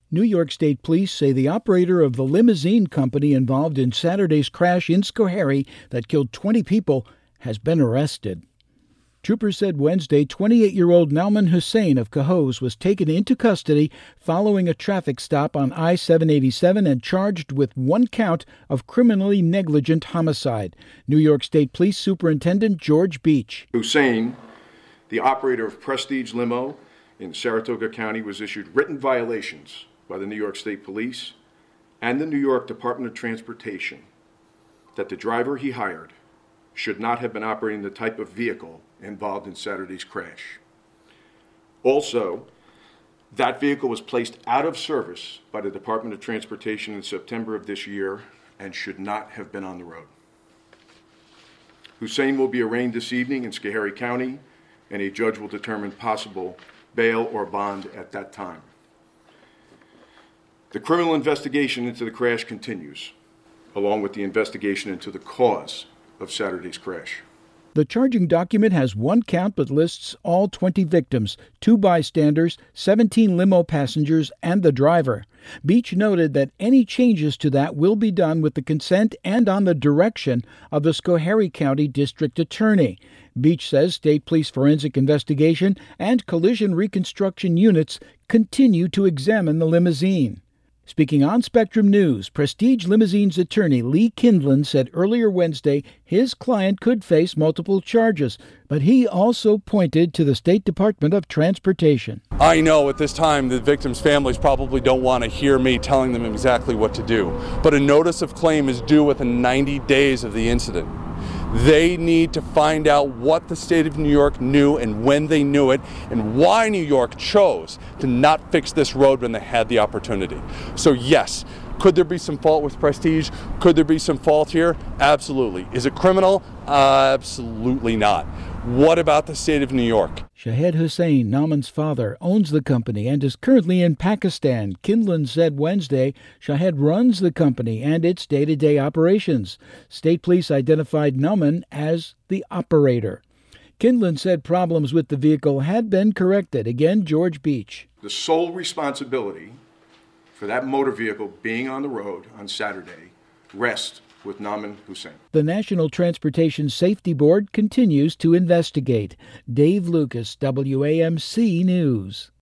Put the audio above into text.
New York State Police say the operator of the limousine company involved in Saturday's crash in Schoharie that killed 20 people has been arrested. Troopers said Wednesday 28-year-old Nauman Hussein of Cohoes was taken into custody following a traffic stop on I-787 and charged with one count of criminally negligent homicide. New York State Police Superintendent George Beach. Hussein, the operator of Prestige Limo in Saratoga County, was issued written violations by the New York State Police and the New York Department of Transportation that the driver he hired should not have been operating the type of vehicle involved in Saturday's crash. Also, that vehicle was placed out of service by the Department of Transportation in September of this year and should not have been on the road. Hussein will be arraigned this evening in Schoharie County, and a judge will determine possible bail or bond at that time. The criminal investigation into the crash continues, along with the investigation into the cause of Saturday's crash. The charging document has one count but lists all 20 victims, 2 bystanders, 17 limo passengers, and the driver. Beach noted that any changes to that will be done with the consent and on the direction of the Schoharie County District Attorney. Beach says state police forensic investigation and collision reconstruction units continue to examine the limousine. Speaking on Spectrum News, Prestige Limousine's attorney Lee Kindlon said earlier Wednesday his client could face multiple charges, but he also pointed to the State Department of Transportation. I know at this time the victims' families probably don't want to hear me telling them exactly what to do, but a notice of claim is due within 90 days of the incident. They need to find out what the state of New York knew and when they knew it, and why New York chose to not fix this road when they had the opportunity. So yes, could there be some fault with Prestige? Could there be some fault here? Absolutely. Is it criminal? Absolutely not. What about the state of New York? Shahed Hussein, Nauman's father, owns the company and is currently in Pakistan. Kindlon said Wednesday Shahed runs the company and its day-to-day operations. State police identified Nauman as the operator. Kindlon said problems with the vehicle had been corrected. Again, George Beach. The sole responsibility for that motor vehicle being on the road on Saturday rests with Nauman Hussein. The National Transportation Safety Board continues to investigate. Dave Lucas, WAMC News.